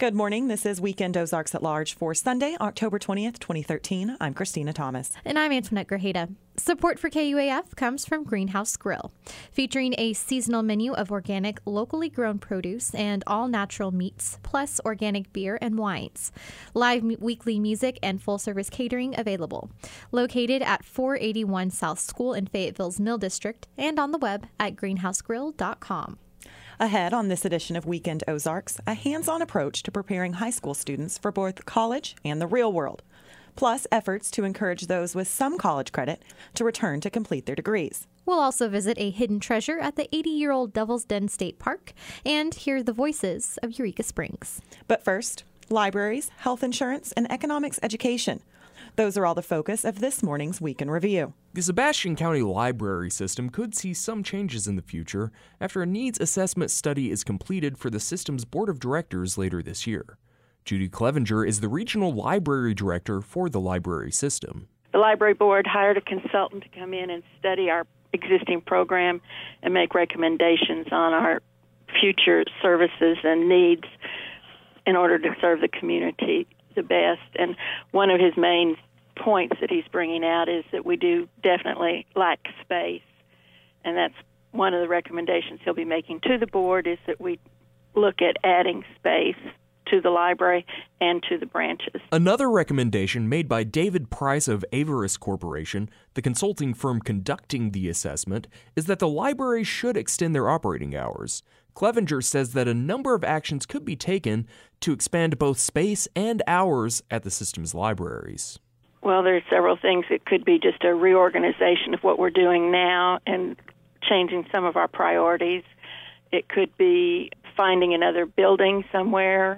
Good morning. This is Weekend Ozarks at Large for Sunday, October 20th, 2013. I'm Christina Thomas. And I'm Antoinette Grajeda. Support for KUAF comes from Greenhouse Grill, featuring a seasonal menu of organic, locally grown produce and all-natural meats, plus organic beer and wines. Live weekly music and full-service catering available. Located at 481 South School in Fayetteville's Mill District and on the web at greenhousegrill.com. Ahead on this edition of Weekend Ozarks, a hands-on approach to preparing high school students for both college and the real world, plus efforts to encourage those with some college credit to return to complete their degrees. We'll also visit a hidden treasure at the 80-year-old Devil's Den State Park and hear the voices of Eureka Springs. But first, libraries, health insurance, and economics education. Those are all the focus of this morning's Week in Review. The Sebastian County library system could see some changes in the future after a needs assessment study is completed for the system's board of directors later this year. Judy Clevenger is the regional library director for the library system. The library board hired a consultant to come in and study our existing program and make recommendations on our future services and needs in order to serve the community the best. And one of his main points that he's bringing out is that we do definitely lack space, and that's one of the recommendations he'll be making to the board, is that we look at adding space to the library and to the branches. Another recommendation made by David Price of Avaris Corporation, the consulting firm conducting the assessment, is that the library should extend their operating hours. Clevenger says that a number of actions could be taken to expand both space and hours at the system's libraries. Well, there are several things. It could be just a reorganization of what we're doing now and changing some of our priorities. It could be finding another building somewhere,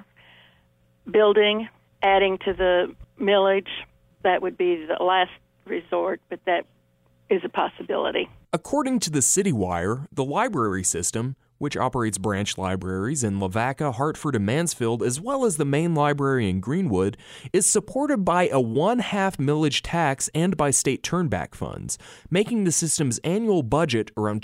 adding to the millage. That would be the last resort, but that is a possibility. According to the CityWire, the library system, which operates branch libraries in Lavaca, Hartford, and Mansfield, as well as the main library in Greenwood, is supported by a 1/2 millage tax and by state turnback funds, making the system's annual budget around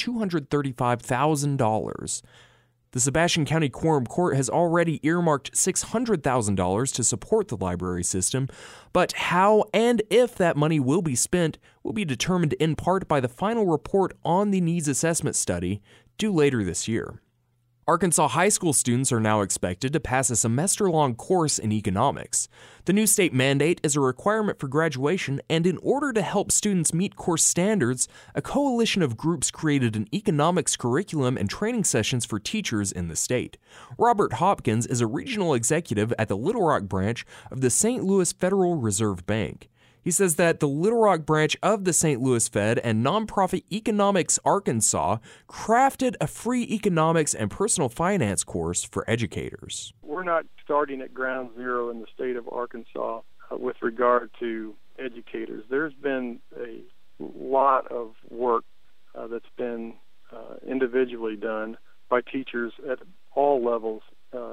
$235,000. The Sebastian County Quorum Court has already earmarked $600,000 to support the library system, but how and if that money will be spent will be determined in part by the final report on the needs assessment study due later this year. Arkansas high school students are now expected to pass a semester-long course in economics. The new state mandate is a requirement for graduation, and in order to help students meet course standards, a coalition of groups created an economics curriculum and training sessions for teachers in the state. Robert Hopkins is a regional executive at the Little Rock branch of the St. Louis Federal Reserve Bank. He says that the Little Rock branch of the St. Louis Fed and nonprofit Economics Arkansas crafted a free economics and personal finance course for educators. We're not starting at ground zero in the state of Arkansas with regard to educators. There's been a lot of work that's been individually done by teachers at all levels,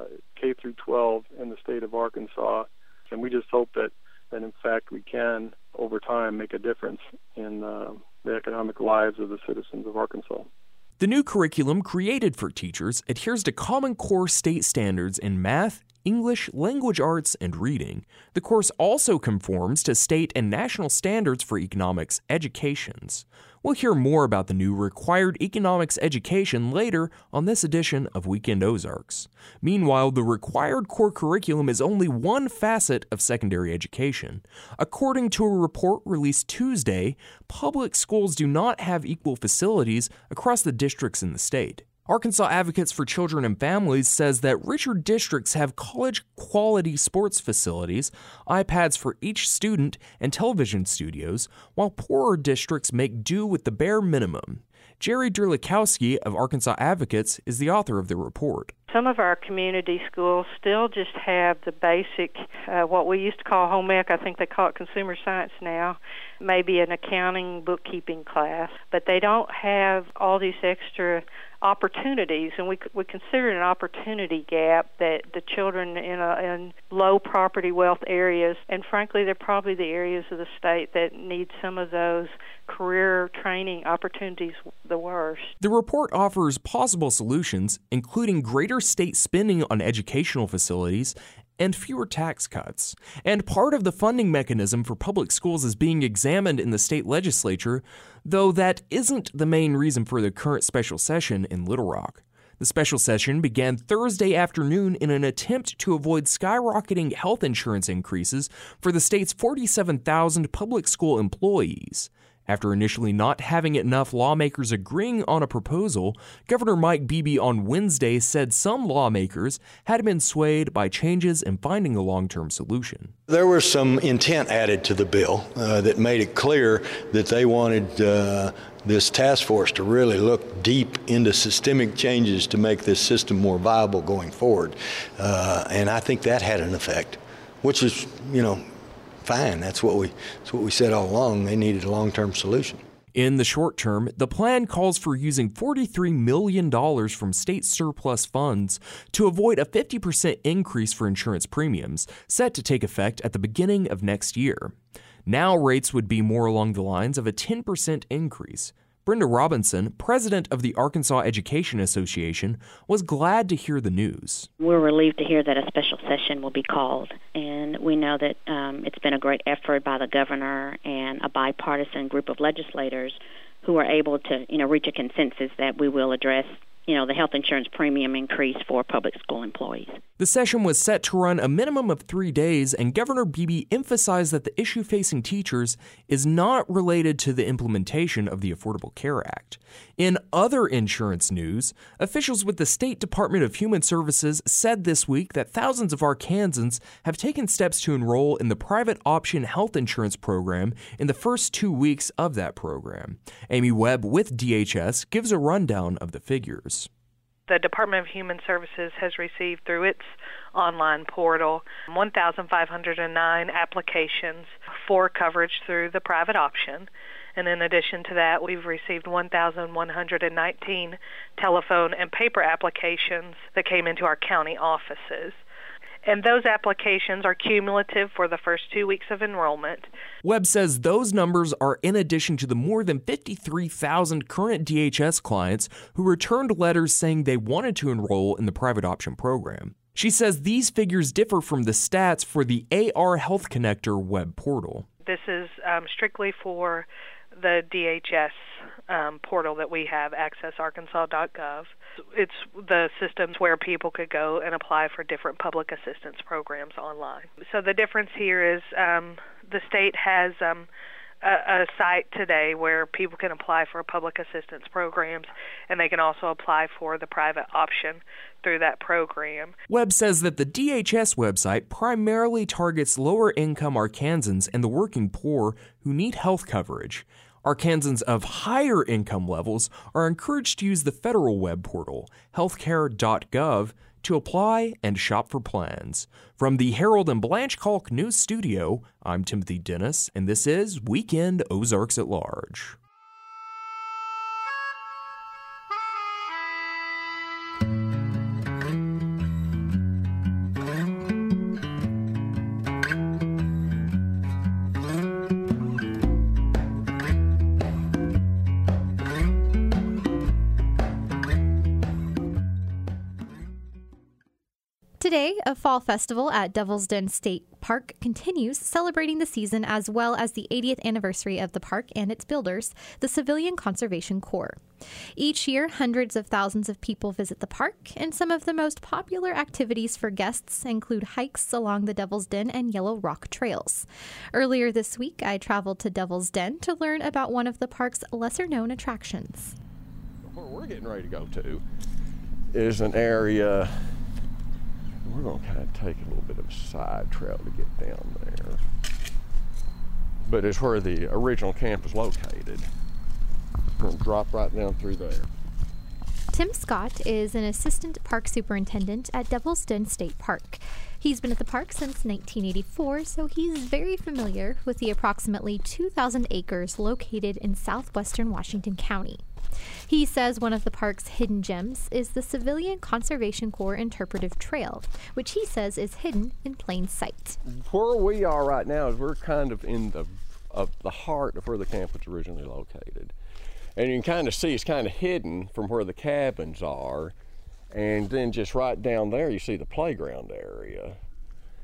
K through 12 in the state of Arkansas, and we just hope that in fact we can, over time, make a difference in the economic lives of the citizens of Arkansas. The new curriculum created for teachers adheres to Common Core state standards in math, English, language arts, and reading. The course also conforms to state and national standards for economics educations. We'll hear more about the new required economics education later on this edition of Weekend Ozarks. Meanwhile, the required core curriculum is only one facet of secondary education. According to a report released Tuesday, public schools do not have equal facilities across the districts in the state. Arkansas Advocates for Children and Families says that richer districts have college-quality sports facilities, iPads for each student, and television studios, while poorer districts make do with the bare minimum. Jerry Durlikowski of Arkansas Advocates is the author of the report. Some of our community schools still just have the basic, what we used to call home ec. I think they call it consumer science now, maybe an accounting, bookkeeping class, but they don't have all these extra opportunities, and we consider it an opportunity gap that the children in low property wealth areas, and frankly, they're probably the areas of the state that need some of those career training opportunities the worst. The report offers possible solutions, including greater state spending on educational facilities and fewer tax cuts. And part of the funding mechanism for public schools is being examined in the state legislature, though that isn't the main reason for the current special session in Little Rock. The special session began Thursday afternoon in an attempt to avoid skyrocketing health insurance increases for the state's 47,000 public school employees. After initially not having enough lawmakers agreeing on a proposal, Governor Mike Beebe on Wednesday said some lawmakers had been swayed by changes in finding a long-term solution. There was some intent added to the bill that made it clear that they wanted this task force to really look deep into systemic changes to make this system more viable going forward. And I think that had an effect, which is, fine. That's what we said all along. They needed a long-term solution. In the short term, the plan calls for using $43 million from state surplus funds to avoid a 50% increase for insurance premiums, set to take effect at the beginning of next year. Now rates would be more along the lines of a 10% increase. Brenda Robinson, president of the Arkansas Education Association, was glad to hear the news. We're relieved to hear that a special session will be called, and we know that it's been a great effort by the governor and a bipartisan group of legislators who are able to, reach a consensus that we will address the health insurance premium increase for public school employees. The session was set to run a minimum of 3 days, and Governor Beebe emphasized that the issue facing teachers is not related to the implementation of the Affordable Care Act. In other insurance news, officials with the State Department of Human Services said this week that thousands of Arkansans have taken steps to enroll in the private option health insurance program in the first 2 weeks of that program. Amy Webb with DHS gives a rundown of the figures. The Department of Human Services has received through its online portal 1,509 applications for coverage through the private option. And in addition to that, we've received 1,119 telephone and paper applications that came into our county offices. And those applications are cumulative for the first 2 weeks of enrollment. Webb says those numbers are in addition to the more than 53,000 current DHS clients who returned letters saying they wanted to enroll in the private option program. She says these figures differ from the stats for the AR Health Connector web portal. This is strictly for the DHS portal that we have, accessarkansas.gov. It's the systems where people could go and apply for different public assistance programs online. So the difference here is the state has a site today where people can apply for public assistance programs, and they can also apply for the private option through that program. Webb says that the DHS website primarily targets lower-income Arkansans and the working poor who need health coverage. Arkansans of higher income levels are encouraged to use the federal web portal, healthcare.gov, to apply and shop for plans. From the Harold and Blanche Kalk News Studio, I'm Timothy Dennis, and this is Weekend Ozarks at Large. Today, a fall festival at Devil's Den State Park continues, celebrating the season as well as the 80th anniversary of the park and its builders, the Civilian Conservation Corps. Each year, hundreds of thousands of people visit the park, and some of the most popular activities for guests include hikes along the Devil's Den and Yellow Rock trails. Earlier this week, I traveled to Devil's Den to learn about one of the park's lesser-known attractions. Where we're getting ready to go to is an area. We're going to kind of take a little bit of a side trail to get down there. But it's where the original camp is located. We're going to drop right down through there. Tim Scott is an assistant park superintendent at Devil's Den State Park. He's been at the park since 1984, so he's very familiar with the approximately 2,000 acres located in southwestern Washington County. He says one of the park's hidden gems is the Civilian Conservation Corps Interpretive Trail, which he says is hidden in plain sight. Where we are right now is we're kind of in the heart of where the camp was originally located. And you can kind of see it's kind of hidden from where the cabins are. And then just right down there you see the playground area.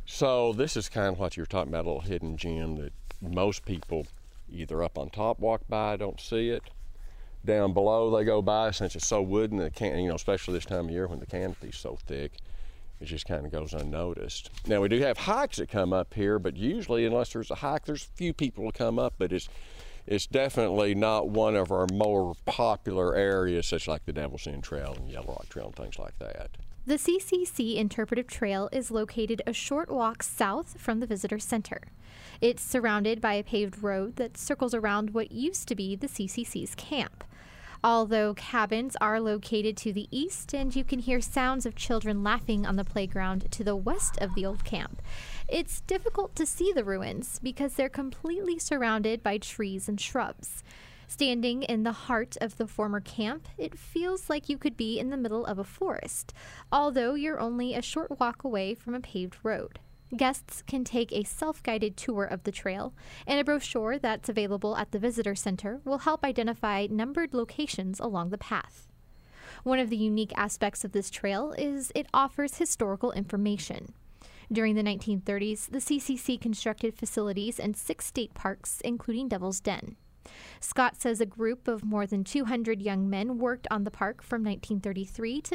So this is kind of what you're talking about, a little hidden gem that most people either up on top walk by, don't see it. Down below they go by, since it's so wooden, they can't, especially this time of year when the canopy's so thick, it just kind of goes unnoticed. Now we do have hikes that come up here, but usually unless there's a hike, there's few people to come up, but it's definitely not one of our more popular areas, such like the Devil's End Trail and Yellow Rock Trail and things like that. The CCC Interpretive Trail is located a short walk south from the visitor center. It's surrounded by a paved road that circles around what used to be the CCC's camp. Although cabins are located to the east and you can hear sounds of children laughing on the playground to the west of the old camp, it's difficult to see the ruins because they're completely surrounded by trees and shrubs. Standing in the heart of the former camp, it feels like you could be in the middle of a forest, although you're only a short walk away from a paved road. Guests can take a self-guided tour of the trail, and a brochure that's available at the visitor center will help identify numbered locations along the path. One of the unique aspects of this trail is it offers historical information. During the 1930s, the CCC constructed facilities in 6 state parks, including Devil's Den. Scott says a group of more than 200 young men worked on the park from 1933 to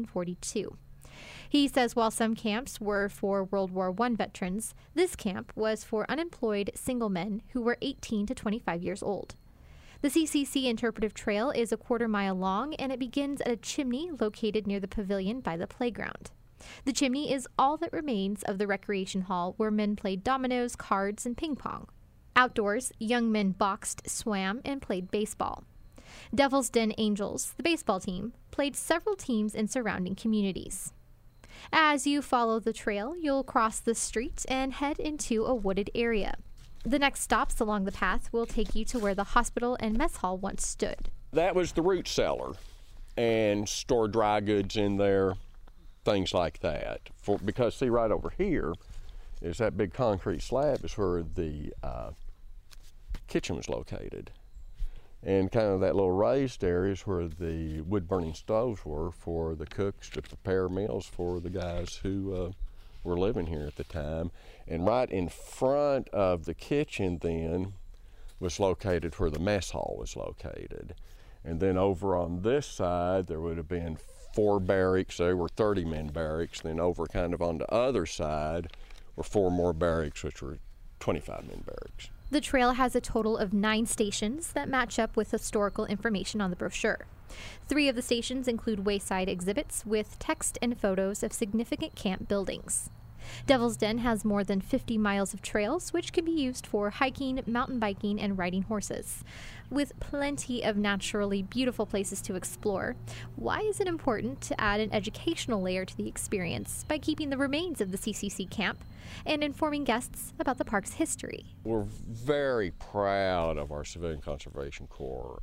1942. He says while some camps were for World War I veterans, this camp was for unemployed single men who were 18 to 25 years old. The CCC Interpretive Trail is a 1/4 mile long, and it begins at a chimney located near the pavilion by the playground. The chimney is all that remains of the recreation hall where men played dominoes, cards, and ping pong. Outdoors, young men boxed, swam, and played baseball. Devil's Den Angels, the baseball team, played several teams in surrounding communities. As you follow the trail, you'll cross the street and head into a wooded area. The next stops along the path will take you to where the hospital and mess hall once stood. That was the root cellar, and stored dry goods in there, things like that. Because see, right over here is that big concrete slab is where the kitchen was located. And kind of that little raised area is where the wood-burning stoves were for the cooks to prepare meals for the guys who were living here at the time. And right in front of the kitchen then was located where the mess hall was located. And then over on this side, there would have been 4 barracks. There were 30-man barracks. Then over kind of on the other side were 4 more barracks, which were 25-man barracks. The trail has a total of 9 stations that match up with historical information on the brochure. 3 of the stations include wayside exhibits with text and photos of significant camp buildings. Devil's Den has more than 50 miles of trails, which can be used for hiking, mountain biking, and riding horses. With plenty of naturally beautiful places to explore, why is it important to add an educational layer to the experience by keeping the remains of the CCC camp and informing guests about the park's history? We're very proud of our Civilian Conservation Corps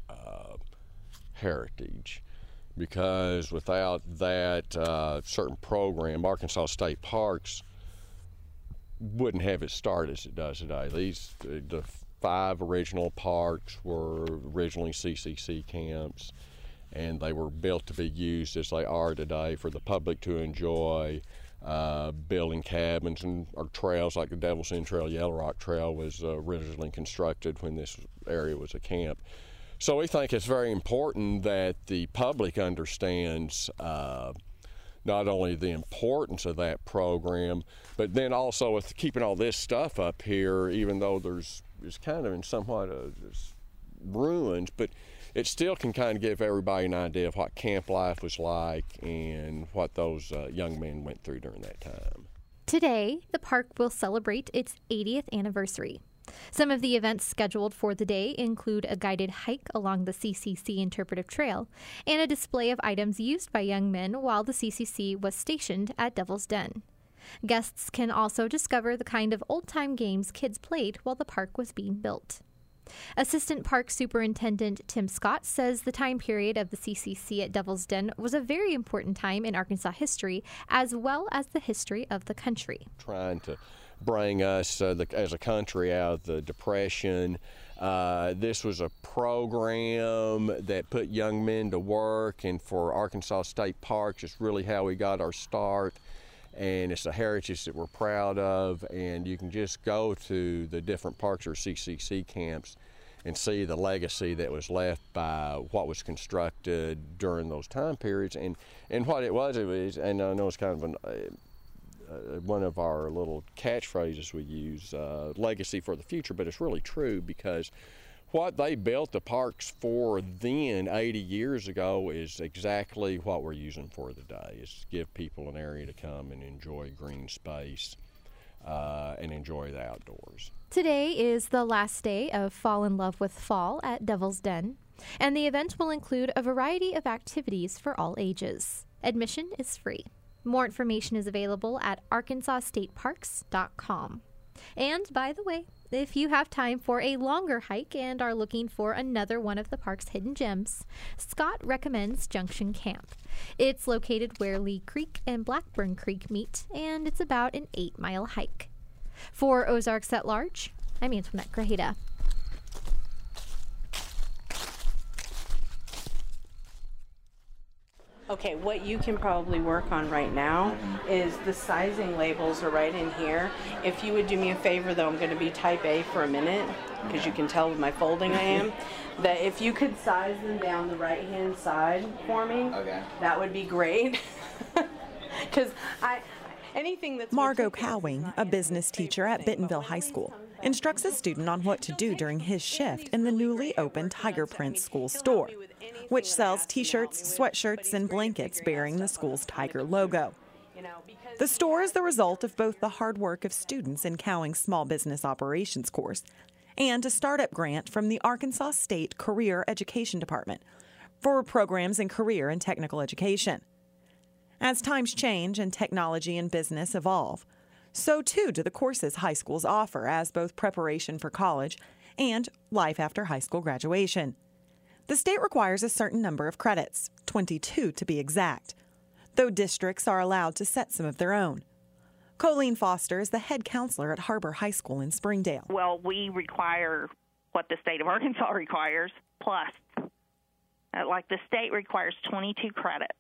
heritage, because without that certain program, Arkansas State Parks wouldn't have it start as it does today. The 5 original parks were originally CCC camps, and they were built to be used as they are today for the public to enjoy, building cabins and or trails like the Devil's End Trail, Yellow Rock Trail was originally constructed when this area was a camp. So we think it's very important that the public understands not only the importance of that program, but then also with keeping all this stuff up here, even though it's kind of in somewhat of ruins, but it still can kind of give everybody an idea of what camp life was like and what those young men went through during that time. Today, the park will celebrate its 80th anniversary. Some of the events scheduled for the day include a guided hike along the CCC Interpretive Trail and a display of items used by young men while the CCC was stationed at Devil's Den. Guests can also discover the kind of old-time games kids played while the park was being built. Assistant Park Superintendent Tim Scott says the time period of the CCC at Devil's Den was a very important time in Arkansas history, as well as the history of the country. Trying to bring us as a country out of the Depression. This was a program that put young men to work, and for Arkansas State Parks, it's really how we got our start. and it's a heritage that we're proud of, and you can just go to the different parks or CCC camps and see the legacy that was left by what was constructed during those time periods. And what it was, and I know it's kind of one of our little catchphrases we use, legacy for the future, but it's really true, because what they built the parks for then 80 years ago is exactly what we're using for today, is to give people an area to come and enjoy green space and enjoy the outdoors. Today is the last day of Fall in Love with Fall at Devil's Den, and the event will include a variety of activities for all ages. Admission is free. More information is available at arkansasstateparks.com. And by the way, if you have time for a longer hike and are looking for another one of the park's hidden gems, Scott recommends Junction Camp. It's located where Lee Creek and Blackburn Creek meet, and it's about an 8-mile hike. For Ozarks at Large, I'm Antoinette Grajeda. Okay, what you can probably work on right now is the sizing labels are right in here. If you would do me a favor, though, I'm going to be type A for a minute, because you can tell with my folding I am, that if you could size them down the right-hand side for me, that would be great. Because anything that's... Margot Cowing, a business teacher at Bentonville High School, instructs a student on what to do during his shift in the newly opened Tiger Prints school store, which sells t-shirts, sweatshirts, and blankets bearing the school's tiger logo. The store is the result of both the hard work of students in Cowing's Small Business Operations course and a startup grant from the Arkansas State Career Education Department for programs in career and technical education. As times change and technology and business evolve, so too do the courses high schools offer as both preparation for college and life after high school graduation. The state requires a certain number of credits, 22 to be exact, though districts are allowed to set some of their own. Colleen Foster is the head counselor at Harbor High School in Springdale. Well, we require what the state of Arkansas requires, plus. Like the state requires 22 credits,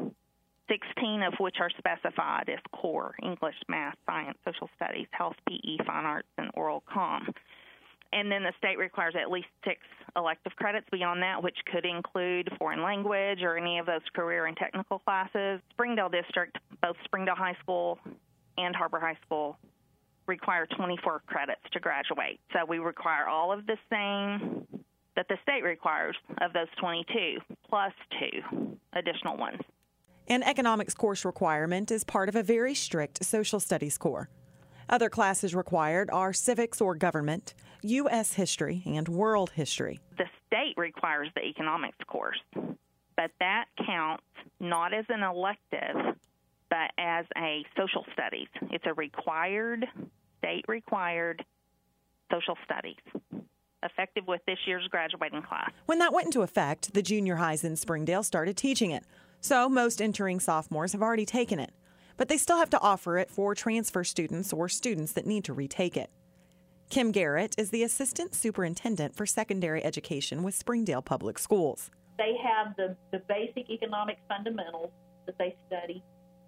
16 of which are specified as core: English, math, science, social studies, health, PE, fine arts, and oral comm. And then the state requires at least 6 elective credits beyond that, which could include foreign language or any of those career and technical classes. Springdale District, both Springdale High School and Harbor High School, require 24 credits to graduate. So we require all of the same that the state requires of those 22, plus 2 additional ones. An economics course requirement is part of a very strict social studies core. Other classes required are civics or government, U.S. history, and world history. The state requires the economics course, but that counts not as an elective, but as a social studies. It's a state-required social studies, effective with this year's graduating class. When that went into effect, the junior highs in Springdale started teaching it, so most entering sophomores have already taken it. But they still have to offer it for transfer students or students that need to retake it. Kim Garrett is the Assistant Superintendent for Secondary Education with Springdale Public Schools. They have the basic economic fundamentals that they study,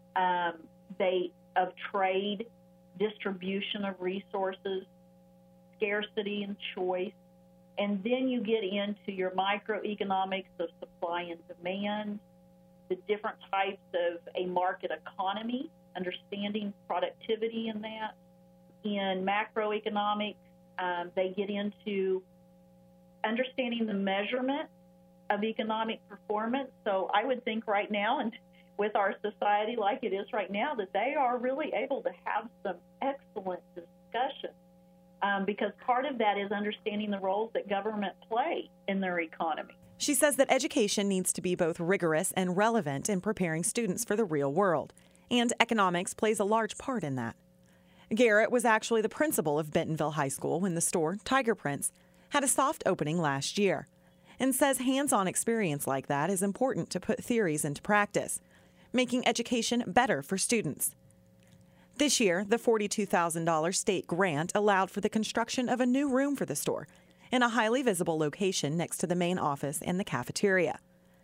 of trade, distribution of resources, scarcity and choice, and then you get into your microeconomics of supply and demand, the different types of a market economy, understanding productivity in that. In macroeconomics, they get into understanding the measurement of economic performance. So I would think right now, and with our society like it is right now, that they are really able to have some excellent discussion, because part of that is understanding the roles that government play in their economy. She says that education needs to be both rigorous and relevant in preparing students for the real world, and economics plays a large part in that. Garrett was actually the principal of Bentonville High School when the store, Tiger Prints, had a soft opening last year, and says hands-on experience like that is important to put theories into practice, making education better for students. This year, the $42,000 state grant allowed for the construction of a new room for the store in a highly visible location next to the main office and the cafeteria.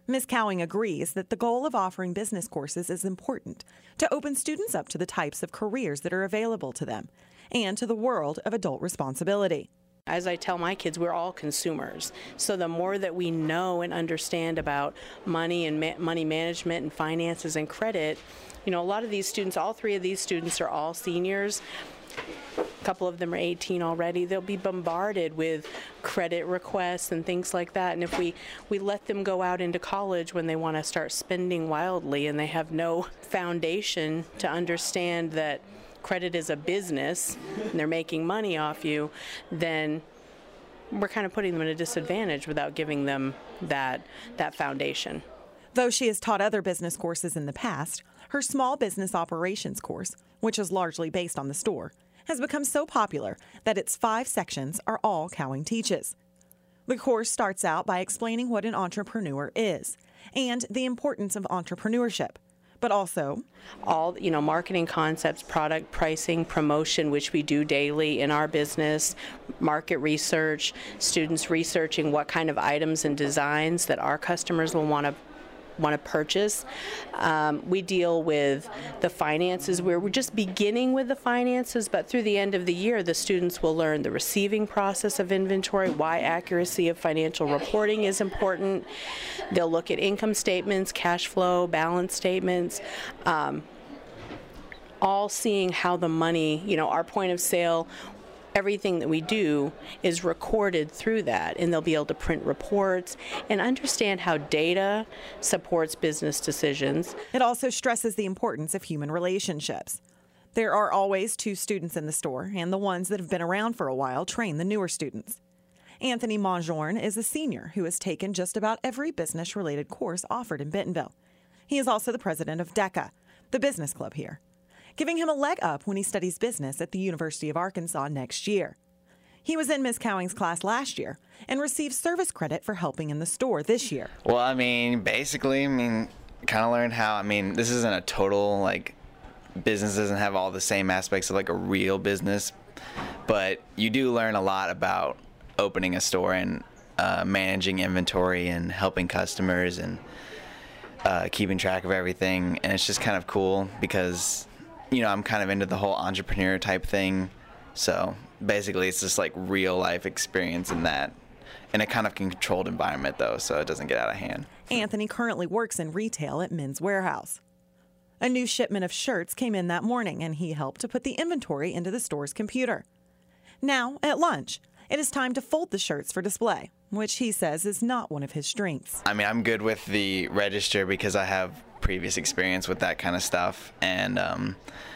Ms. Cowing agrees that the goal of offering business courses is important to open students up to the types of careers that are available to them and to the world of adult responsibility. As I tell my kids, we're all consumers. So the more that we know and understand about money and money management and finances and credit, a lot of these students, all three of these students are all seniors. A couple of them are 18 already. They'll be bombarded with credit requests and things like that. And if we let them go out into college when they want to start spending wildly and they have no foundation to understand that credit is a business and they're making money off you, then we're kind of putting them at a disadvantage without giving them that foundation. Though she has taught other business courses in the past, her small business operations course, which is largely based on the store, has become so popular that its 5 sections are all Cowing teaches. The course starts out by explaining what an entrepreneur is and the importance of entrepreneurship, but also all, marketing concepts, product pricing, promotion, which we do daily in our business, market research, students researching what kind of items and designs that our customers will want to purchase. We deal with the finances. We're just beginning with the finances, but through the end of the year, the students will learn the receiving process of inventory, why accuracy of financial reporting is important. They'll look at income statements, cash flow, balance statements, all seeing how the money, our point of sale, everything that we do is recorded through that, and they'll be able to print reports and understand how data supports business decisions. It also stresses the importance of human relationships. There are always 2 students in the store, and the ones that have been around for a while train the newer students. Anthony Monjorn is a senior who has taken just about every business-related course offered in Bentonville. He is also the president of DECA, the business club here, giving him a leg up when he studies business at the University of Arkansas next year. He was in Ms. Cowing's class last year and received service credit for helping in the store this year. Well, basically, kind of learned how, this isn't a total, business doesn't have all the same aspects of, a real business, but you do learn a lot about opening a store and managing inventory and helping customers and keeping track of everything, and it's just kind of cool because I'm kind of into the whole entrepreneur type thing. So basically it's just real life experience in that, in a kind of controlled environment though, so it doesn't get out of hand. Anthony currently works in retail at Men's Warehouse. A new shipment of shirts came in that morning and he helped to put the inventory into the store's computer. Now, at lunch, it is time to fold the shirts for display, which he says is not one of his strengths. I'm good with the register because I have previous experience with that kind of stuff, and I'm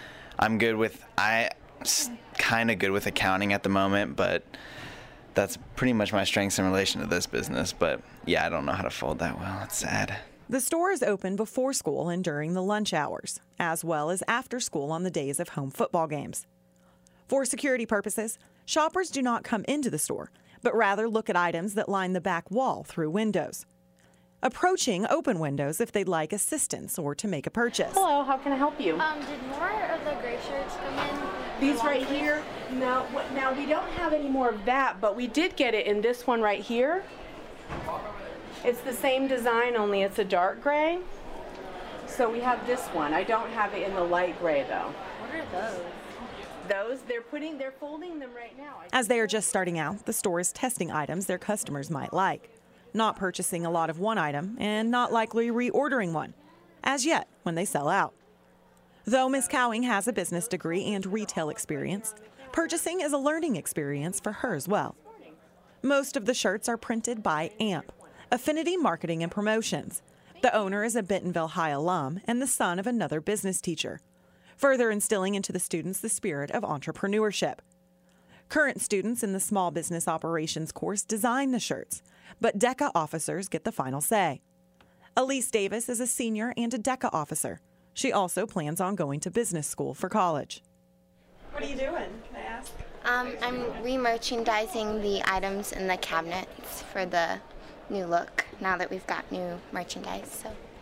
kind of good with accounting at the moment, but that's pretty much my strengths in relation to this business. But yeah, I don't know how to fold that well. It's sad. The store is open before school and during the lunch hours, as well as after school on the days of home football games. For security purposes, shoppers do not come into the store, but rather look at items that line the back wall through windows, approaching open windows if they'd like assistance or to make a purchase. Hello, how can I help you? Did more of the gray shirts come in? These right here? No, now we don't have any more of that, but we did get it in this one right here. It's the same design, only it's a dark gray. So we have this one. I don't have it in the light gray though. What are those? They're folding them right now. As they are just starting out, the store is testing items their customers might like, not purchasing a lot of one item and not likely reordering one, as yet when they sell out. Though Ms. Cowing has a business degree and retail experience, purchasing is a learning experience for her as well. Most of the shirts are printed by AMP, Affinity Marketing and Promotions. The owner is a Bentonville High alum and the son of another business teacher, further instilling into the students the spirit of entrepreneurship. Current students in the Small Business Operations course design the shirts, but DECA officers get the final say. Elise Davis is a senior and a DECA officer. She also plans on going to business school for college. What are you doing, may I ask? I'm re-merchandising the items in the cabinets for the new look now that we've got new merchandise. So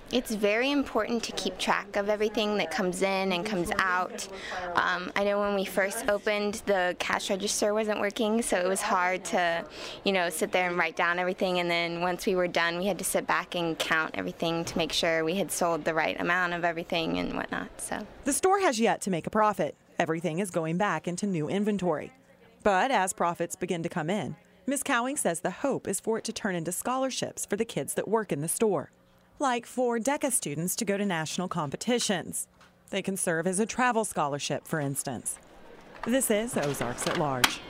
It's very important to keep track of everything that comes in and comes out. I know when we first opened, the cash register wasn't working, so it was hard to, sit there and write down everything. And then once we were done, we had to sit back and count everything to make sure we had sold the right amount of everything and whatnot. So the store has yet to make a profit. Everything is going back into new inventory. But as profits begin to come in, Ms. Cowing says the hope is for it to turn into scholarships for the kids that work in the store, like for DECA students to go to national competitions. They can serve as a travel scholarship, for instance. This is Ozarks at Large.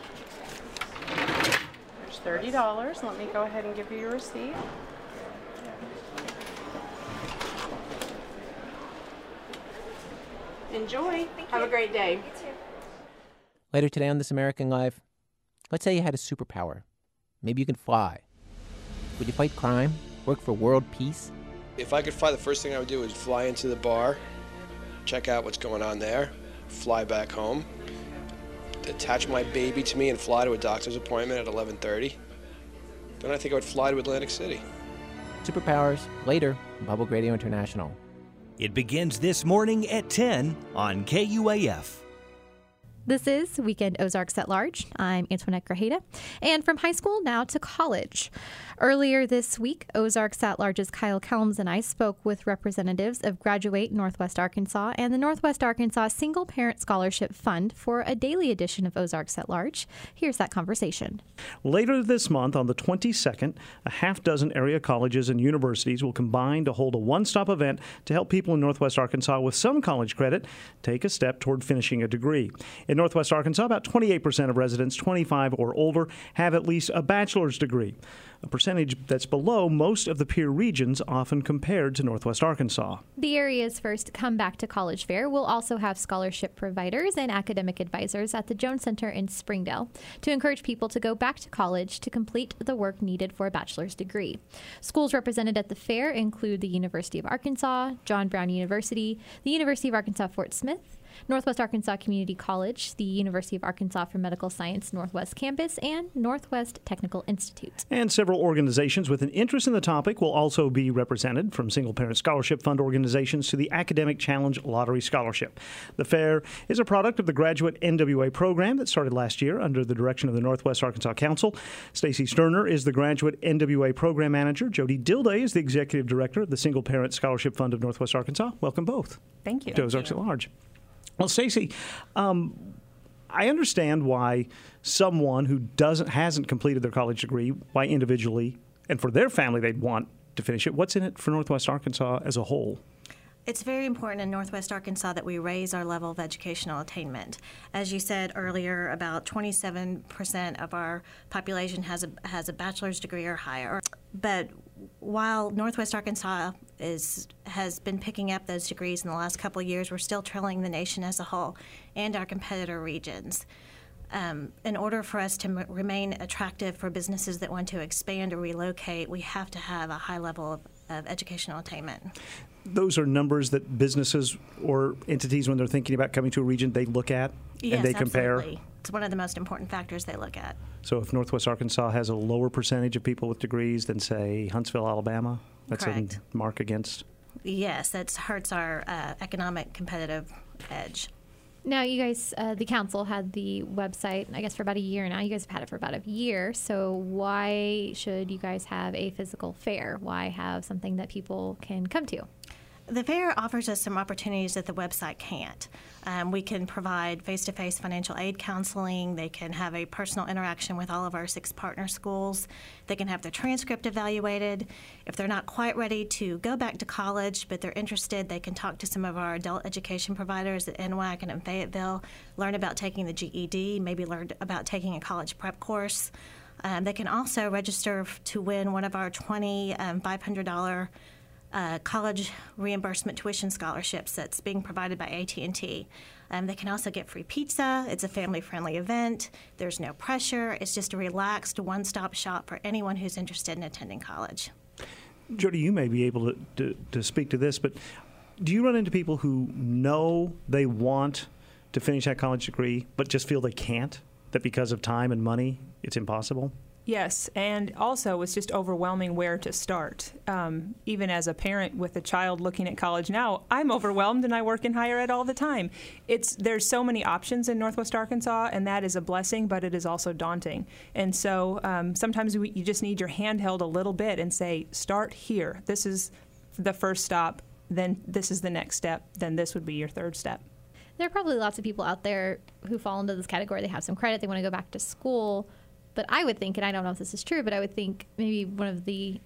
There's $30. Let me go ahead and give you your receipt. Enjoy. Have a great day. You too. Later today on This American Life, let's say you had a superpower. Maybe you can fly. Would you fight crime? Work for world peace? If I could fly, the first thing I would do is fly into the bar, check out what's going on there, fly back home, attach my baby to me and fly to a doctor's appointment at 11:30. Then I think I would fly to Atlantic City. Superpowers, later on Public Radio International. It begins this morning at 10 on KUAF. This is Weekend Ozarks at Large. I'm Antoinette Grajeda. And from high school now to college. Earlier this week, Ozarks at Large's Kyle Kelms and I spoke with representatives of Graduate Northwest Arkansas and the Northwest Arkansas Single Parent Scholarship Fund for a daily edition of Ozarks at Large. Here's that conversation. Later this month, on the 22nd, a half dozen area colleges and universities will combine to hold a one-stop event to help people in Northwest Arkansas with some college credit take a step toward finishing a degree. In Northwest Arkansas, about 28% of residents 25 or older have at least a bachelor's degree, a percentage that's below most of the peer regions often compared to Northwest Arkansas. The area's first Comeback to College Fair will also have scholarship providers and academic advisors at the Jones Center in Springdale to encourage people to go back to college to complete the work needed for a bachelor's degree. Schools represented at the fair include the University of Arkansas, John Brown University, the University of Arkansas Fort Smith, Northwest Arkansas Community College, the University of Arkansas for Medical Science Northwest Campus, and Northwest Technical Institute. And several organizations with an interest in the topic will also be represented, from Single Parent Scholarship Fund organizations to the Academic Challenge Lottery Scholarship. The fair is a product of the Graduate NWA program that started last year under the direction of the Northwest Arkansas Council. Stacy Sterner is the Graduate NWA program manager. Jody Dilday is the executive director of the Single Parent Scholarship Fund of Northwest Arkansas. Welcome both. Thank you. To Ozarks at Large. Well, Stacy, I understand why someone who hasn't completed their college degree, why individually and for their family they'd want to finish it. What's in it for Northwest Arkansas as a whole? It's very important in Northwest Arkansas that we raise our level of educational attainment. As you said earlier, about 27% of our population has a bachelor's degree or higher. But while Northwest Arkansas has been picking up those degrees in the last couple of years, we're still trailing the nation as a whole and our competitor regions. In order for us to remain attractive for businesses that want to expand or relocate, we have to have a high level of educational attainment. Those are numbers that businesses or entities, when they're thinking about coming to a region, they look at and they compare? Absolutely. It's one of the most important factors they look at. So if Northwest Arkansas has a lower percentage of people with degrees than, say, Huntsville, Alabama, that's Correct. a mark against? Yes, that hurts our economic competitive edge. Now, you guys, the council had the website, I guess, for about a year now. You guys have had it for about a year. So why should you guys have a physical fair? Why have something that people can come to? The fair offers us some opportunities that the website can't. We can provide face-to-face financial aid counseling. They can have a personal interaction with all of our 6 partner schools. They can have their transcript evaluated. If they're not quite ready to go back to college, but they're interested, they can talk to some of our adult education providers at NWAC and in Fayetteville, learn about taking the GED, maybe learn about taking a college prep course. They can also register to win one of our $20 $500 college reimbursement tuition scholarships that's being provided by AT&T. They can also get free pizza. It's a family-friendly event. There's no pressure. It's just a relaxed one-stop shop for anyone who's interested in attending college. Jody, you may be able to speak to this, but do you run into people who know they want to finish that college degree but just feel they can't, that because of time and money it's impossible? Yes, and also it's just overwhelming where to start. Even as a parent with a child looking at college now, I'm overwhelmed, and I work in higher ed all the time. There's so many options in Northwest Arkansas, and that is a blessing, but it is also daunting. And so sometimes you just need your hand held a little bit and say, start here. This is the first stop, then this is the next step, then this would be your third step. There are probably lots of people out there who fall into this category. They have some credit, they want to go back to school. But I would think, and I don't know if this is true, but I would think maybe one of the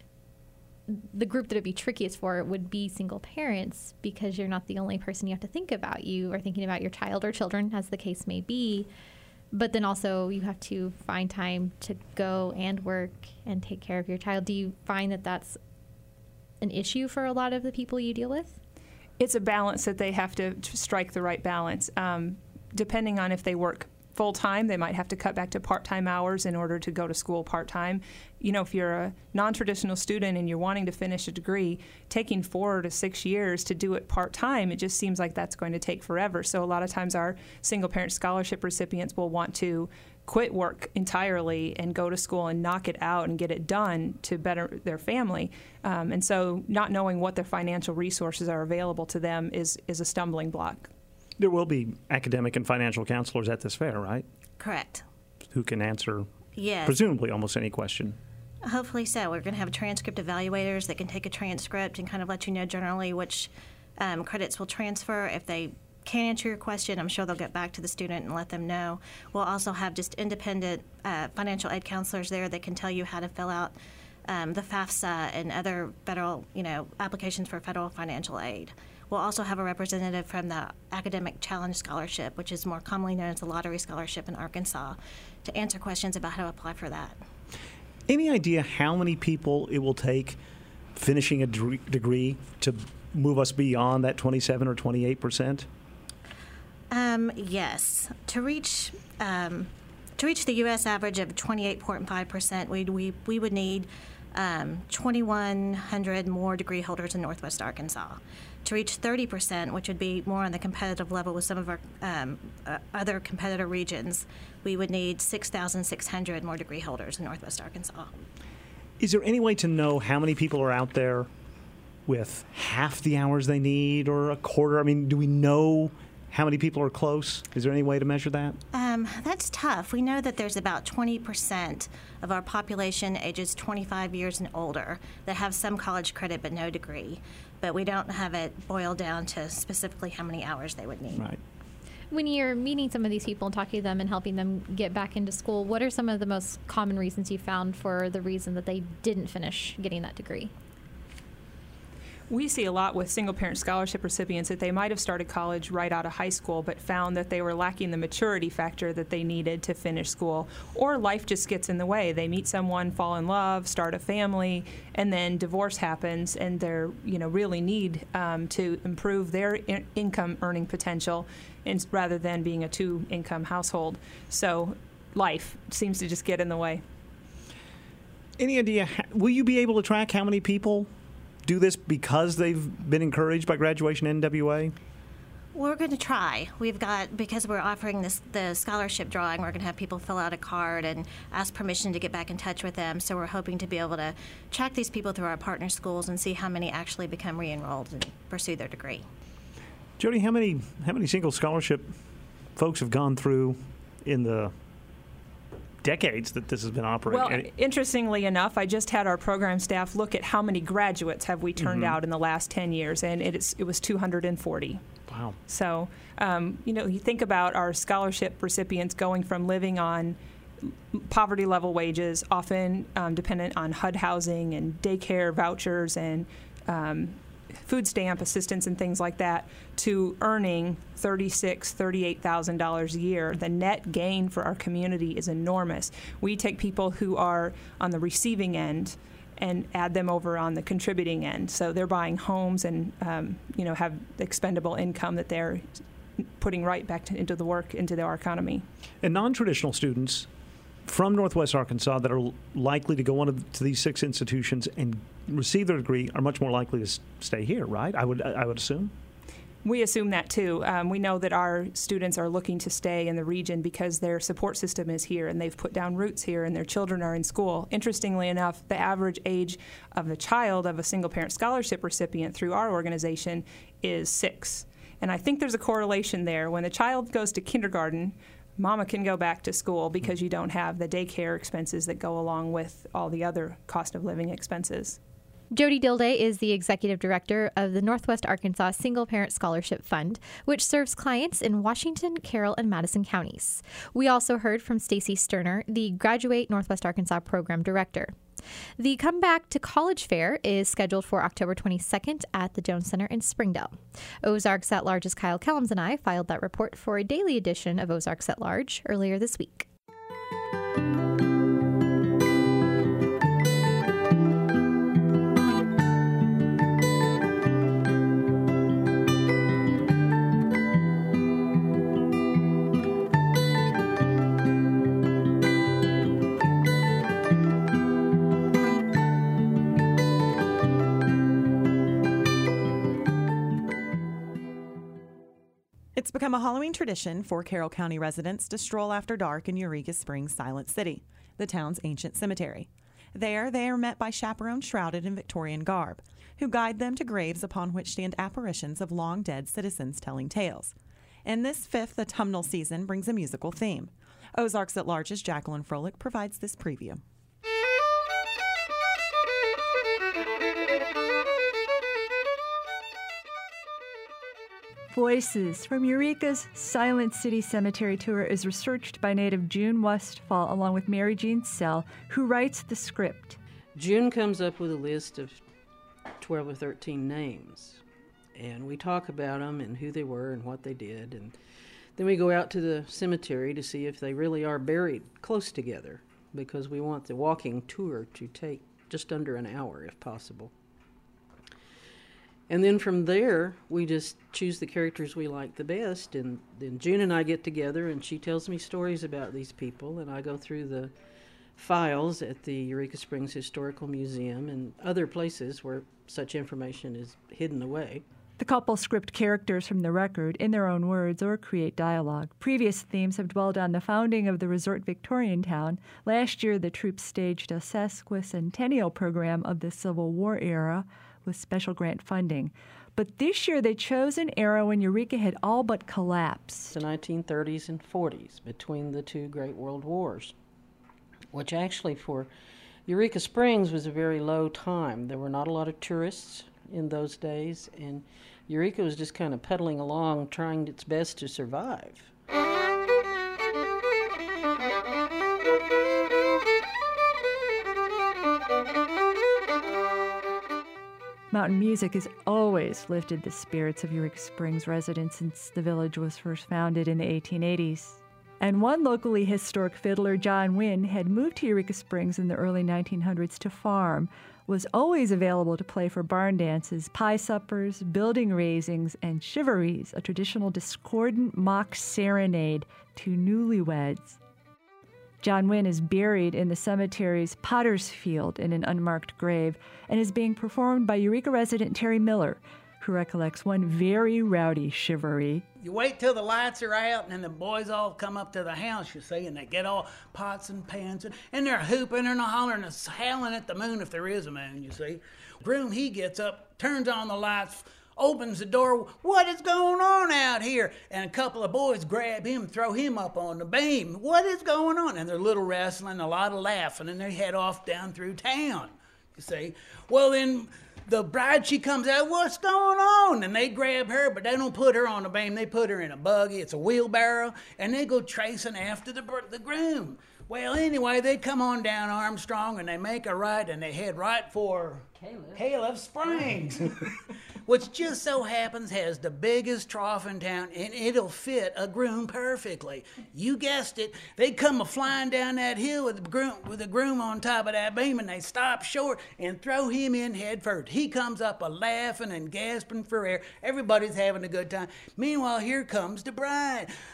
group that would be trickiest for it would be single parents, because you're not the only person you have to think about. You are thinking about your child or children, as the case may be. But then also you have to find time to go and work and take care of your child. Do you find that that's an issue for a lot of the people you deal with? It's a balance that they have to strike the right balance. Depending on if they work full-time, they might have to cut back to part-time hours in order to go to school part-time. You know, if you're a non-traditional student and you're wanting to finish a degree, taking 4 to 6 years to do it part-time, it just seems like that's going to take forever. So a lot of times our single-parent scholarship recipients will want to quit work entirely and go to school and knock it out and get it done to better their family. And so not knowing what their financial resources are available to them is a stumbling block. There will be academic and financial counselors at this fair, right? Correct. Who can answer, yes, presumably, almost any question. Hopefully so. We're going to have transcript evaluators that can take a transcript and kind of let you know generally which credits will transfer. If they can't answer your question, I'm sure they'll get back to the student and let them know. We'll also have just independent financial aid counselors there that can tell you how to fill out the FAFSA and other federal, applications for federal financial aid. We'll also have a representative from the Academic Challenge Scholarship, which is more commonly known as the Lottery Scholarship in Arkansas, to answer questions about how to apply for that. Any idea how many people it will take finishing a degree to move us beyond that 27 or 28%? Yes. To reach the U.S. average of 28.5%, we would need 2,100 more degree holders in Northwest Arkansas. To reach 30%, which would be more on the competitive level with some of our other competitor regions, we would need 6,600 more degree holders in Northwest Arkansas. Is there any way to know how many people are out there with half the hours they need or a quarter? I mean, do we know how many people are close? Is there any way to measure that? That's tough. We know that there's about 20% of our population ages 25 years and older that have some college credit but no degree. But we don't have it boiled down to specifically how many hours they would need. Right. When you're meeting some of these people and talking to them and helping them get back into school, what are some of the most common reasons you found for the reason that they didn't finish getting that degree? We see a lot with single-parent scholarship recipients that they might have started college right out of high school but found that they were lacking the maturity factor that they needed to finish school, or life just gets in the way. They meet someone, fall in love, start a family, and then divorce happens, and they're really need to improve their income earning potential rather than being a two-income household. So life seems to just get in the way. Any idea, will you be able to track how many people do this because they've been encouraged by Graduation NWA? We're going to try. Because we're offering the scholarship drawing, we're going to have people fill out a card and ask permission to get back in touch with them. So we're hoping to be able to track these people through our partner schools and see how many actually become re-enrolled and pursue their degree. Jody, how many single scholarship folks have gone through in the decades that this has been operating? Well, interestingly enough, I just had our program staff look at how many graduates have we turned out in the last 10 years, and it was 240. Wow. So, you think about our scholarship recipients going from living on poverty-level wages, often dependent on HUD housing and daycare vouchers and food stamp assistance and things like that, to earning $36,000, $38,000 a year. The net gain for our community is enormous. We take people who are on the receiving end and add them over on the contributing end. So they're buying homes and have expendable income that they're putting right back into our economy. And non-traditional students from Northwest Arkansas that are likely to go on to these 6 institutions and receive their degree are much more likely to stay here, right? I would assume. We assume that too. We know that our students are looking to stay in the region because their support system is here and they've put down roots here and their children are in school. Interestingly enough, the average age of a child of a single-parent scholarship recipient through our organization is 6. And I think there's a correlation there. When the child goes to kindergarten, Mama can go back to school because you don't have the daycare expenses that go along with all the other cost of living expenses. Jody Dilday is the executive director of the Northwest Arkansas Single Parent Scholarship Fund, which serves clients in Washington, Carroll, and Madison counties. We also heard from Stacy Sterner, the Graduate Northwest Arkansas program director. The Comeback to College Fair is scheduled for October 22nd at the Jones Center in Springdale. Ozarks at Large's Kyle Kellums and I filed that report for a daily edition of Ozarks at Large earlier this week. It's become a Halloween tradition for Carroll County residents to stroll after dark in Eureka Springs' Silent City, the town's ancient cemetery. There, they are met by chaperones shrouded in Victorian garb, who guide them to graves upon which stand apparitions of long-dead citizens telling tales. And this 5th autumnal season brings a musical theme. Ozarks at Large's Jacqueline Froelich provides this preview. Voices from Eureka's Silent City Cemetery Tour is researched by native June Westfall along with Mary Jean Sell, who writes the script. June comes up with a list of 12 or 13 names, and we talk about them and who they were and what they did, and then we go out to the cemetery to see if they really are buried close together, because we want the walking tour to take just under an hour if possible. And then from there, we just choose the characters we like the best, and then June and I get together, and she tells me stories about these people, and I go through the files at the Eureka Springs Historical Museum and other places where such information is hidden away. The couple script characters from the record in their own words or create dialogue. Previous themes have dwelled on the founding of the resort Victorian town. Last year, the troupe staged a sesquicentennial program of the Civil War era with special grant funding. But this year they chose an era when Eureka had all but collapsed. The 1930s and 40s, between the two great world wars, which actually for Eureka Springs was a very low time. There were not a lot of tourists in those days, and Eureka was just kind of pedaling along, trying its best to survive. Mountain music has always lifted the spirits of Eureka Springs residents since the village was first founded in the 1880s. And one locally historic fiddler, John Wynn, had moved to Eureka Springs in the early 1900s to farm, was always available to play for barn dances, pie suppers, building raisings, and chivaries, a traditional discordant mock serenade to newlyweds. John Wynn is buried in the cemetery's Potter's Field in an unmarked grave and is being performed by Eureka resident Terry Miller, who recollects one very rowdy chivalry. You wait till the lights are out, and then the boys all come up to the house, you see, and they get all pots and pans, and they're hooping and hollering and howling at the moon if there is a moon, you see. Groom, he gets up, turns on the lights, opens the door. What is going on out here? And a couple of boys grab him, throw him up on the beam. What is going on? And they're a little wrestling, a lot of laughing, and they head off down through town, you see. Well, then the bride, she comes out, what's going on? And they grab her, but they don't put her on the beam. They put her in a buggy. It's a wheelbarrow, and they go tracing after the groom. Well, anyway, they come on down Armstrong, and they make a right, and they head right for Caleb Springs, which just so happens has the biggest trough in town, and it'll fit a groom perfectly. You guessed it. They come a-flying down that hill with the groom on top of that beam, and they stop short and throw him in head first. He comes up a-laughing and gasping for air. Everybody's having a good time. Meanwhile, here comes the bride.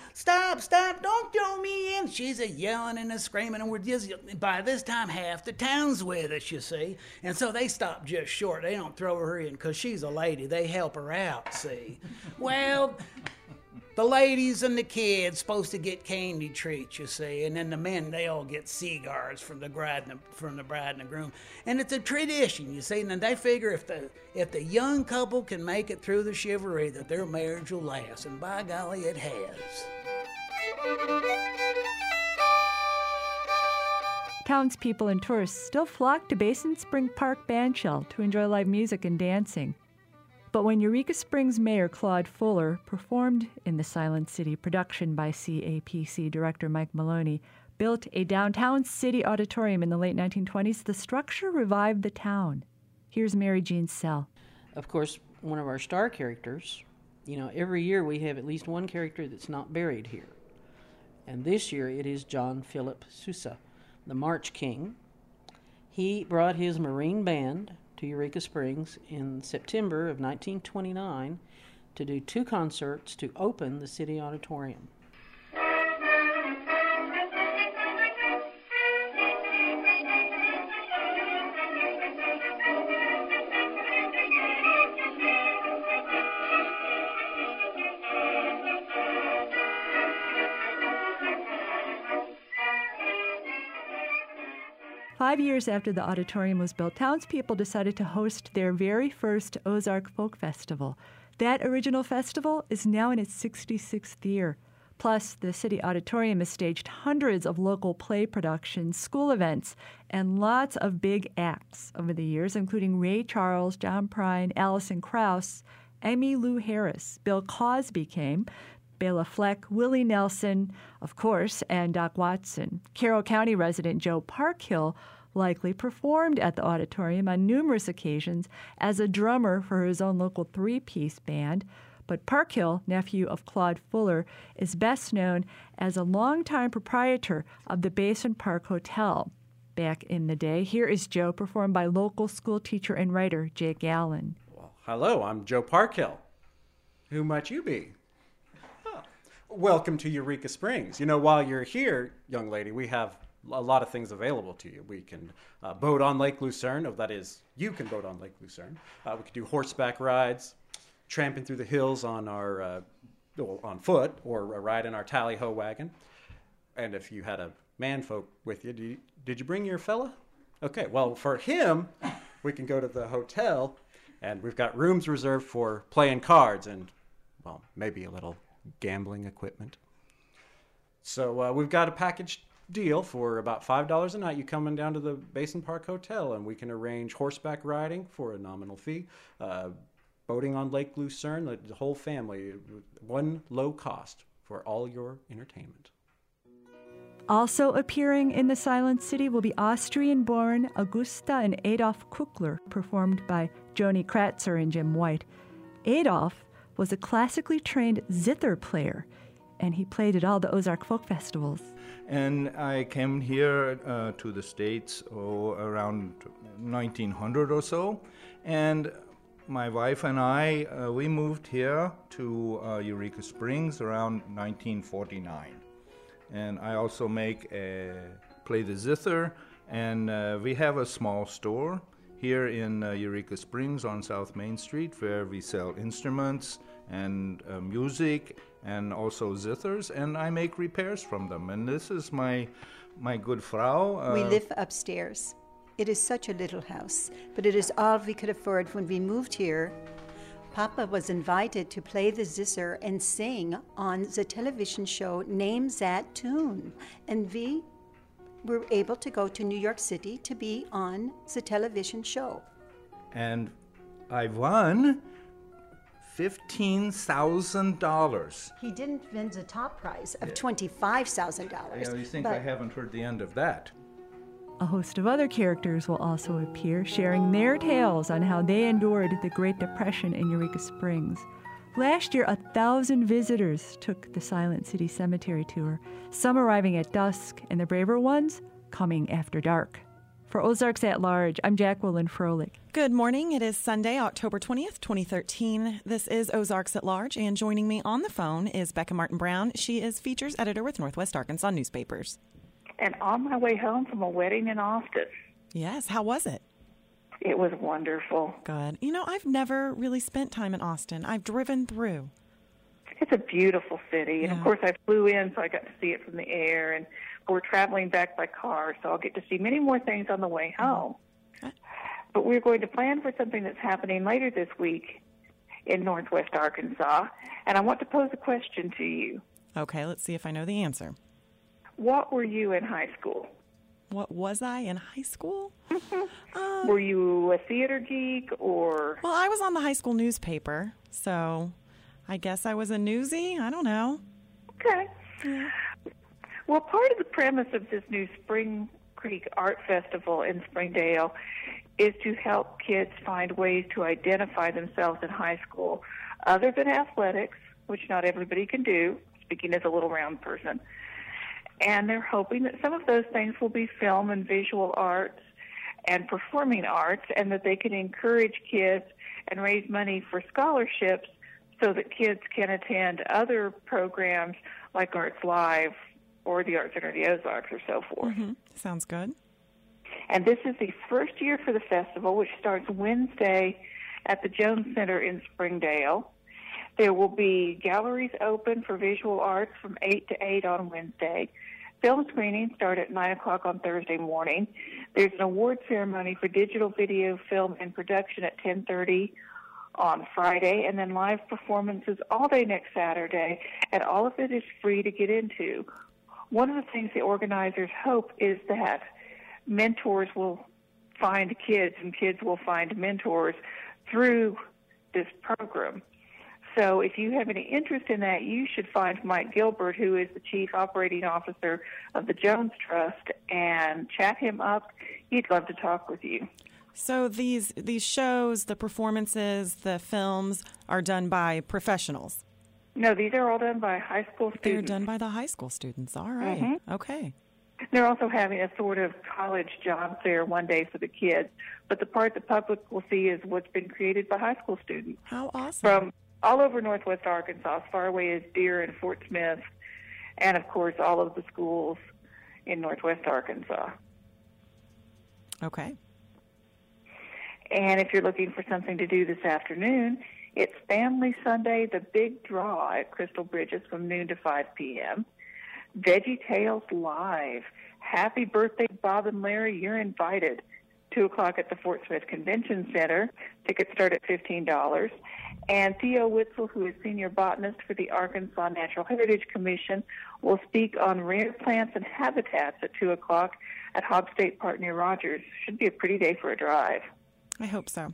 stop, don't throw me in. She's yelling and screaming, and we're just, by this time, half the town's with us, you see. And so they stop just short. They don't throw her in because she's a lady. They help her out, see. Well, the ladies and the kids supposed to get candy treats, you see, and then the men, they all get cigars from the bride and the groom. And it's a tradition, you see, and then they figure if the young couple can make it through the chivalry, that their marriage will last, and by golly, it has. Townspeople and tourists still flock to Basin Spring Park Bandshell to enjoy live music and dancing. But when Eureka Springs Mayor Claude Fuller performed in the Silent City production by CAPC director Mike Maloney, built a downtown city auditorium in the late 1920s, the structure revived the town. Here's Mary Jean Sell. Of course, one of our star characters, every year we have at least one character that's not buried here. And this year it is John Philip Sousa, the March King. He brought his Marine Band to Eureka Springs in September of 1929 to do 2 concerts to open the city auditorium. 5 years after the auditorium was built, townspeople decided to host their very first Ozark Folk Festival. That original festival is now in its 66th year. Plus, the city auditorium has staged hundreds of local play productions, school events, and lots of big acts over the years, including Ray Charles, John Prine, Alison Krauss, Emmylou Harris, Bill Cosby came, Bela Fleck, Willie Nelson, of course, and Doc Watson. Carroll County resident Joe Parkhill likely performed at the auditorium on numerous occasions as a drummer for his own local 3-piece band. But Parkhill, nephew of Claude Fuller, is best known as a longtime proprietor of the Basin Park Hotel. Back in the day, here is Joe performed by local school teacher and writer Jake Allen. Well, hello, I'm Joe Parkhill. Who might you be? Welcome to Eureka Springs. While you're here, young lady, we have a lot of things available to you. We can boat on Lake Lucerne. That is, you can boat on Lake Lucerne. We can do horseback rides, tramping through the hills on our on foot, or a ride in our tally-ho wagon. And if you had a man-folk with you, did you bring your fella? Okay, well, for him, we can go to the hotel, and we've got rooms reserved for playing cards and, well, maybe a little gambling equipment. So we've got a package deal for about $5 a night. You coming down to the Basin Park Hotel, and we can arrange horseback riding for a nominal fee, boating on Lake Lucerne, the whole family, one low cost for all your entertainment. Also appearing in the Silent City will be Austrian-born Augusta and Adolf Kukler, performed by Joni Kratzer and Jim White. Adolf was a classically trained zither player, and he played at all the Ozark folk festivals. And I came here to the States around 1900 or so, and my wife and I, we moved here to Eureka Springs around 1949. And I also play the zither, and we have a small store here in Eureka Springs on South Main Street, where we sell instruments and music and also zithers, and I make repairs from them. And this is my good Frau. We live upstairs. It is such a little house, but it is all we could afford when we moved here. Papa was invited to play the zither and sing on the television show Name That Tune, and we were able to go to New York City to be on the television show. And I won $15,000. He didn't win the top prize of $25,000. Yeah, you think I haven't heard the end of that. A host of other characters will also appear, sharing their tales on how they endured the Great Depression in Eureka Springs. Last year, 1,000 visitors took the Silent City Cemetery tour, some arriving at dusk, and the braver ones coming after dark. For Ozarks at Large, I'm Jacqueline Froelich. Good morning. It is Sunday, October 20th, 2013. This is Ozarks at Large, and joining me on the phone is Becca Martin Brown. She is features editor with Northwest Arkansas Newspapers. And on my way home from a wedding in Austin. Yes, how was it? It was wonderful. Good. You know, I've never really spent time in Austin. I've driven through. It's a beautiful city. And, of course, I flew in, so I got to see it from the air. And we're traveling back by car, so I'll get to see many more things on the way home. But we're going to plan for something that's happening later this week in Northwest Arkansas. And I want to pose a question to you. Okay, let's see if I know the answer. What were you in high school? What was I in high school? Were you a theater geek or? Well, I was on the high school newspaper, so I guess I was a newsie. I don't know. Okay. Yeah. Well, part of the premise of this new Spring Creek Art Festival in Springdale is to help kids find ways to identify themselves in high school other than athletics, which not everybody can do, speaking as a little round person. And they're hoping that some of those things will be film and visual arts and performing arts, and that they can encourage kids and raise money for scholarships so that kids can attend other programs like Arts Live or the Art Center of the Ozarks or so forth. Mm-hmm. Sounds good. And this is the first year for the festival, which starts Wednesday at the Jones Center in Springdale. There will be galleries open for visual arts from 8 to 8 on Wednesday. Film screenings start at 9 o'clock on Thursday morning. There's an award ceremony for digital, video, film, and production at 10:30 on Friday, and then live performances all day next Saturday, and all of it is free to get into. One of the things the organizers hope is that mentors will find kids and kids will find mentors through this program. So if you have any interest in that, you should find Mike Gilbert, who is the Chief Operating Officer of the Jones Trust, and chat him up. He'd love to talk with you. So these shows, the performances, the films are done by professionals? No, these are all done by high school students. They're done by the high school students. All right. Mm-hmm. Okay. They're also having a sort of college job fair one day for the kids. But the part the public will see is what's been created by high school students. How awesome. From all over Northwest Arkansas, as far away as Deer and Fort Smith, and, of course, all of the schools in Northwest Arkansas. Okay. And if you're looking for something to do this afternoon, it's Family Sunday, the big draw at Crystal Bridges from noon to 5 p.m. Veggie Tales Live. Happy birthday, Bob and Larry. You're invited. 2 o'clock at the Fort Smith Convention Center. Tickets start at $15. And Theo Witzel, who is senior botanist for the Arkansas Natural Heritage Commission, will speak on rare plants and habitats at 2 o'clock at Hobb State Park near Rogers. Should be a pretty day for a drive. I hope so.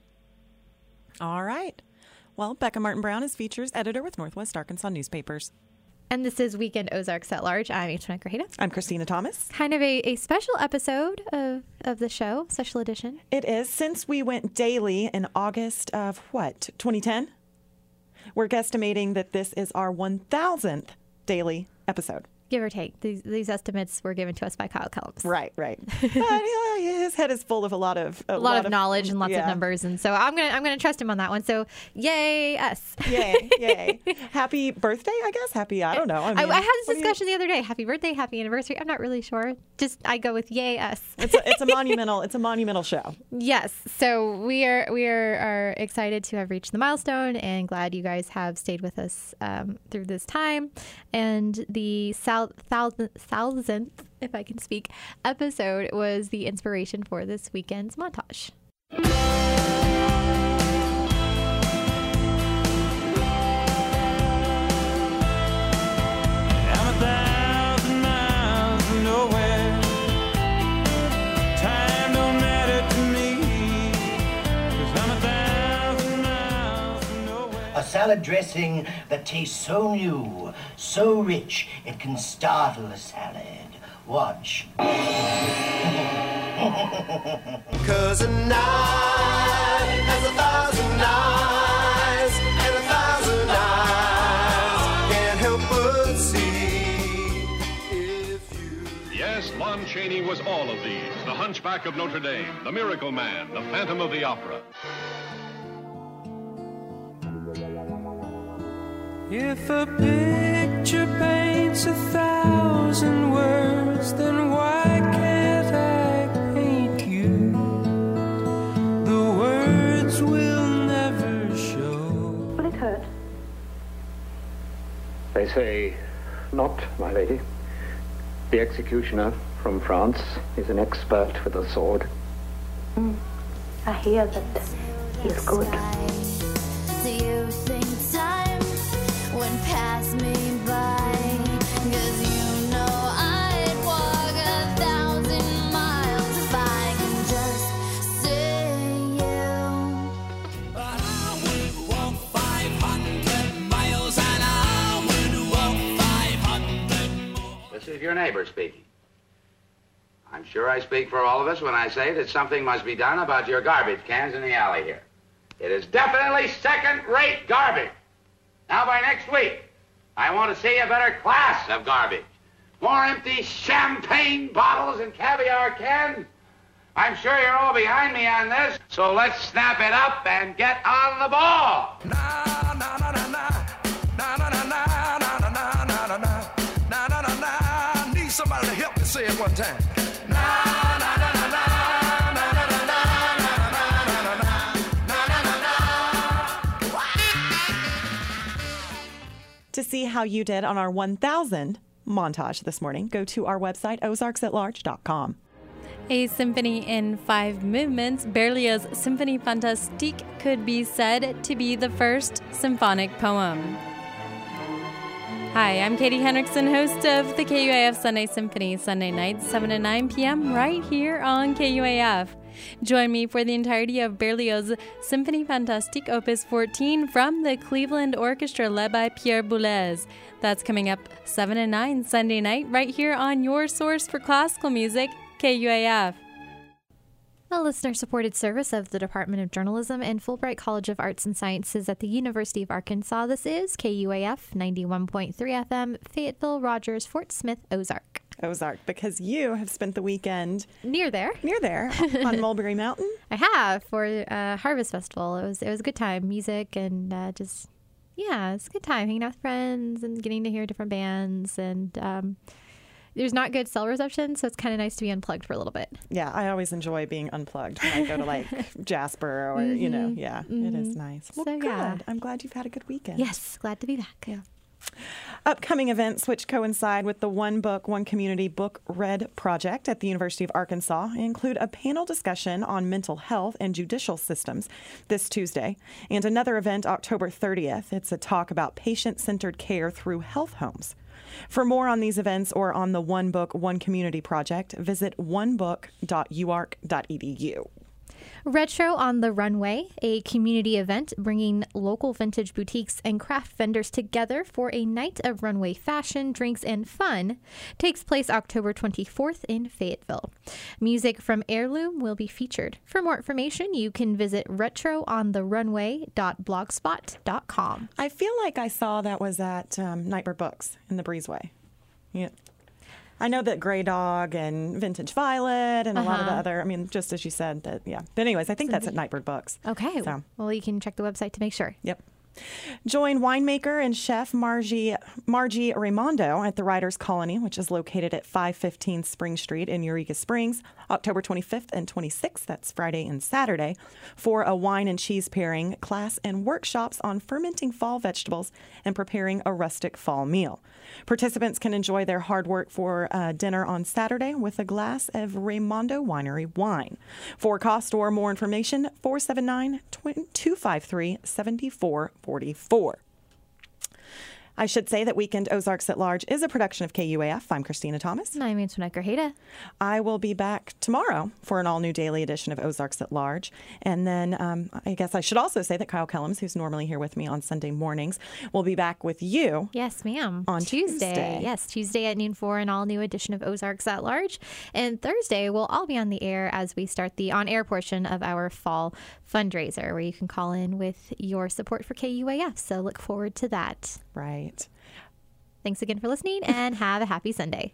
All right. Well, Becca Martin Brown is features editor with Northwest Arkansas Newspapers. And this is Weekend Ozarks at Large. I'm Antoinette Grajeda. I'm Christina Thomas. Kind of a special episode of the show, special edition. It is. Since we went daily in August of, 2010? We're guesstimating that this is our 1,000th daily episode. Give or take. These estimates were given to us by Kyle Kellums. Right. But his head is full of a lot of knowledge and lots of numbers, and so I'm gonna trust him on that one. So yay us! Yay! Happy birthday, I guess. I don't know. I had this discussion the other day. Happy birthday, happy anniversary. I'm not really sure. Just I go with yay us. It's a monumental show. Yes. So we are excited to have reached the milestone, and glad you guys have stayed with us through this time. And the thousandth, if I can speak, episode was the inspiration for this weekend's montage. A salad dressing that tastes so new, so rich, it can startle a salad. Watch. 'Cause a night has 1,000 eyes, and 1,000 eyes can't help but see if you... Yes, Yes, Lon Chaney was all of these. The Hunchback of Notre Dame, the Miracle Man, the Phantom of the Opera. If a picture paints 1,000 words, then why can't I paint you? The words will never show. Will it hurt? They say not, my lady. The executioner from France is an expert with a sword. I hear that he's good. Do you think time went past me by? 'Cause you know I'd walk 1,000 miles if I can just see you. But I would walk 500 miles and I would walk 500 more. This is your neighbor speaking. I'm sure I speak for all of us when I say that something must be done about your garbage cans in the alley here. It is definitely second-rate garbage. Now, by next week, I want to see a better class of garbage. More empty champagne bottles and caviar cans. I'm sure you're all behind me on this, so let's snap it up and get on the ball. I need somebody to help me say it one time. To see how you did on our 1000 montage this morning, go to our website, ozarksatlarge.com. A symphony in 5 movements, Berlioz' Symphonie Fantastique could be said to be the first symphonic poem. Hi, I'm Katie Henriksen, host of the KUAF Sunday Symphony, Sunday nights, 7 to 9 p.m. right here on KUAF. Join me for the entirety of Berlioz' Symphonie Fantastique Opus 14 from the Cleveland Orchestra led by Pierre Boulez. That's coming up 7 and 9 Sunday night right here on your source for classical music, KUAF. A listener-supported service of the Department of Journalism and Fulbright College of Arts and Sciences at the University of Arkansas. This is KUAF 91.3 FM, Fayetteville, Rogers, Fort Smith, Ozark. Ozark, because you have spent the weekend near there on Mulberry Mountain. I have, for Harvest Festival. It was a good time, music and it's a good time hanging out with friends and getting to hear different bands. And there's not good cell reception, so it's kind of nice to be unplugged for a little bit. Yeah, I always enjoy being unplugged when I go to like Jasper or it is nice. Well, So, good. yeah. I'm glad you've had a good weekend. Yes, glad to be back. Yeah. Upcoming events which coincide with the One Book, One Community Book Read project at the University of Arkansas include a panel discussion on mental health and judicial systems this Tuesday, and another event October 30th. It's a talk about patient-centered care through health homes. For more on these events or on the One Book, One Community project, visit onebook.uark.edu. Retro on the Runway, a community event bringing local vintage boutiques and craft vendors together for a night of runway fashion, drinks, and fun, takes place October 24th in Fayetteville. Music from Heirloom will be featured. For more information, you can visit retroontherunway.blogspot.com. I feel like I saw that was at Nightbird Books in the Breezeway. Yeah. I know that Grey Dog and Vintage Violet and a lot of the other, just as you said, that, yeah. But anyways, I think that's at Nightbird Books. Okay. So. Well, you can check the website to make sure. Yep. Join winemaker and chef Margie Raimondo at the Writers Colony, which is located at 515 Spring Street in Eureka Springs, October 25th and 26th, that's Friday and Saturday, for a wine and cheese pairing class and workshops on fermenting fall vegetables and preparing a rustic fall meal. Participants can enjoy their hard work for dinner on Saturday with a glass of Raimondo Winery wine. For cost or more information, 479-253-7444. I should say that Weekend Ozarks at Large is a production of KUAF. I'm Christina Thomas. And I'm Antoinette Grajeda. I will be back tomorrow for an all-new daily edition of Ozarks at Large. And then I guess I should also say that Kyle Kellums, who's normally here with me on Sunday mornings, will be back with you. Yes, ma'am. On Tuesday. Yes, Tuesday at noon for an all-new edition of Ozarks at Large. And Thursday, we'll all be on the air as we start the on-air portion of our fall fundraiser, where you can call in with your support for KUAF. So look forward to that. Right. Thanks again for listening and have a happy Sunday.